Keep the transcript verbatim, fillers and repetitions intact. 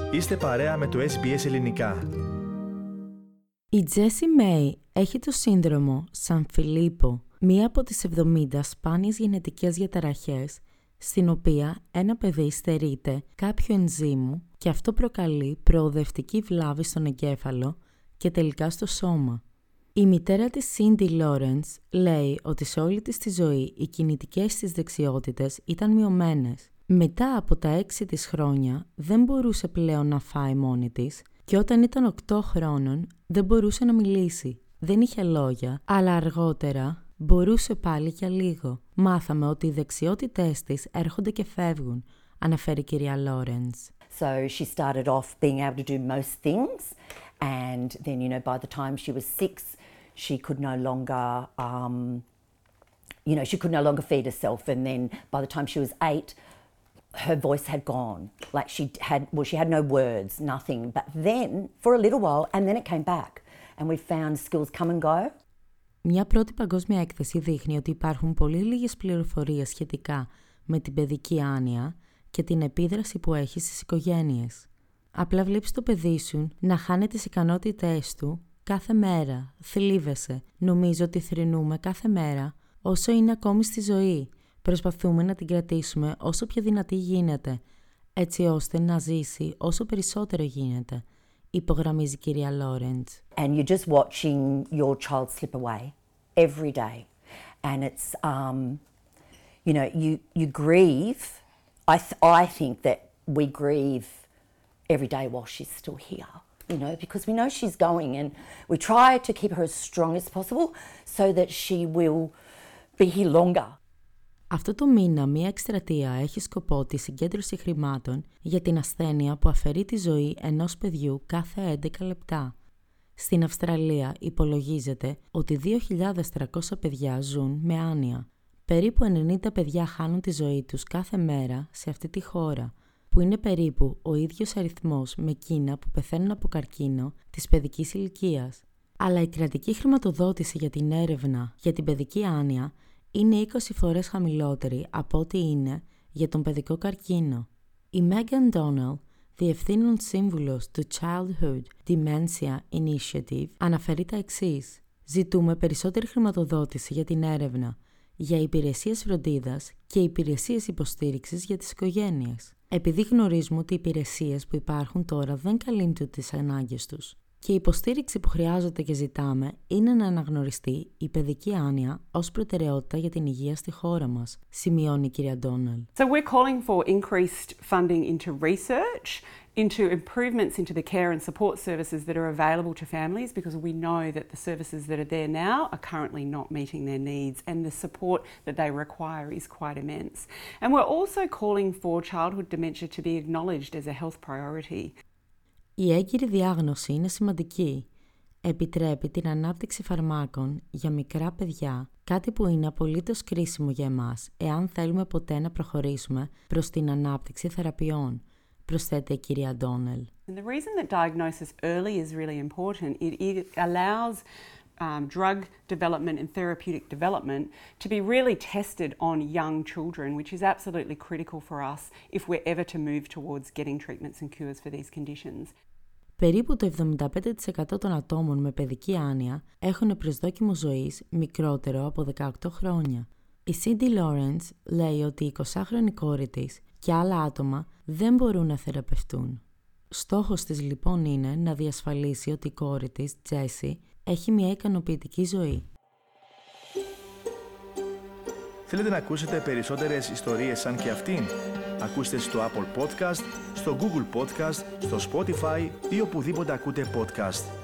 Είστε παρέα με το ες μπι ες Ελληνικά. Η Τζέσι Μέι έχει το σύνδρομο Σαν-Φιλίππο, μία από τις εβδομήντα σπάνιες γενετικές διαταραχές, στην οποία ένα παιδί στερείται κάποιο ενζύμου και αυτό προκαλεί προοδευτική βλάβη στον εγκέφαλο και τελικά στο σώμα. Η μητέρα της Σίντι Λόρενς λέει ότι σε όλη της τη ζωή οι κινητικές της δεξιότητες ήταν μειωμένες. Μετά από τα έξι της χρόνια δεν μπορούσε πλέον να φάει μόνη της και όταν ήταν οκτώ χρόνων δεν μπορούσε να μιλήσει. Δεν είχε λόγια, αλλά αργότερα μπορούσε πάλι για λίγο. Μάθαμε ότι οι δεξιότητές της έρχονται και φεύγουν, αναφέρει η κυρία Λόρενς. So she started off being able to do most things, and then, you know, by the time she was six, she could no longer, um, you know, she could no longer feed herself, and then by the time she was eight, her voice had gone. Like she had, well, she had no words, nothing. But then, for a little while, and then it came back, and we found skills come and go. Μια πρώτη παγκόσμια έκθεση δείχνει ότι υπάρχουν πολύ λίγες πληροφορίες σχετικά με την παιδική άνοια και την επίδραση που έχει στις οικογένειες. Απλά βλέπεις το παιδί σου να χάνει τις ικανότητές του κάθε μέρα, θλίβεσαι, νομίζω ότι θρηνούμε κάθε μέρα όσο είναι ακόμη στη ζωή. Προσπαθούμε να την κρατήσουμε όσο πιο δυνατή γίνεται, έτσι ώστε να ζήσει όσο περισσότερο γίνεται, υπογραμμίζει η κυρία Λόρενς. And you're just watching your child slip away every day. And it's, um, you know, you, you grieve. I, th- I think that we grieve every day while she's still here, you know, because we know she's going and we try to keep her as strong as possible so that she will be here longer. Αυτό το μήνα μία εκστρατεία έχει σκοπό τη συγκέντρωση χρημάτων για την ασθένεια που αφαιρεί τη ζωή ενός παιδιού κάθε έντεκα λεπτά. Στην Αυστραλία υπολογίζεται ότι δύο χιλιάδες τριακόσια παιδιά ζουν με άνοια. Περίπου ενενήντα παιδιά χάνουν τη ζωή τους κάθε μέρα σε αυτή τη χώρα, που είναι περίπου ο ίδιος αριθμός με εκείνα που πεθαίνουν από καρκίνο της παιδικής ηλικίας. Αλλά η κρατική χρηματοδότηση για την έρευνα για την παιδική άνοια είναι είκοσι φορές χαμηλότερη από ό,τι είναι για τον παιδικό καρκίνο. Η Megan Donnell, διευθύνων σύμβουλος του Childhood Dementia Initiative, αναφέρει τα εξής. Ζητούμε περισσότερη χρηματοδότηση για την έρευνα, για υπηρεσίες φροντίδας και υπηρεσίες υποστήριξης για τις οικογένειες. Επειδή γνωρίζουμε ότι οι υπηρεσίες που υπάρχουν τώρα δεν καλύπτουν τις ανάγκες τους. Και η υποστήριξη που χρειάζεται και ζητάμε είναι να αναγνωριστεί η παιδική άνοια ως προτεραιότητα για την υγεία στη χώρα μας, σημειώνει η κυρία Ντόνελ. So we're calling for increased funding into research, into improvements into the care and support services that are available to families, because we know that the services that are there now are currently not meeting their needs and the support that they require is quite immense. And we're also calling for childhood dementia to be acknowledged as a health priority. Η έγκυρη διάγνωση είναι σημαντική. Επιτρέπει την ανάπτυξη φαρμάκων για μικρά παιδιά, κάτι που είναι απολύτως κρίσιμο για εμάς, εάν θέλουμε ποτέ να προχωρήσουμε προς την ανάπτυξη θεραπείων, προσθέτει η κυρία Ντόνελ. And the reason that diagnosis early is really important, it, it allows um, drug development and therapeutic development to be really tested on young children, which is absolutely critical for us if we're ever to move towards getting treatments and cures for these conditions. Περίπου το εβδομήντα πέντε τοις εκατό των ατόμων με παιδική άνοια έχουν προσδόκιμο ζωής μικρότερο από δεκαοκτώ χρόνια. Η Σίντι Λόρενς λέει ότι η εικοσάχρονη κόρη της και άλλα άτομα δεν μπορούν να θεραπευτούν. Στόχος της λοιπόν είναι να διασφαλίσει ότι η κόρη της, Τζέσι, έχει μια ικανοποιητική ζωή. Θέλετε να ακούσετε περισσότερες ιστορίες σαν και αυτήν? Ακούστε στο Apple Podcast, στο Google Podcast, στο Spotify ή οπουδήποτε ακούτε podcast.